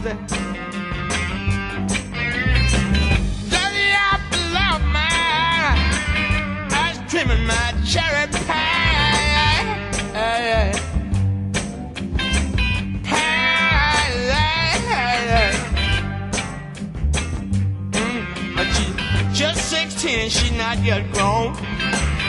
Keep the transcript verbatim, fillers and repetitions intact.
Does he have to love man? I was trimming my cherry pie. Hey, hey. Just sixteen and she not yet grown.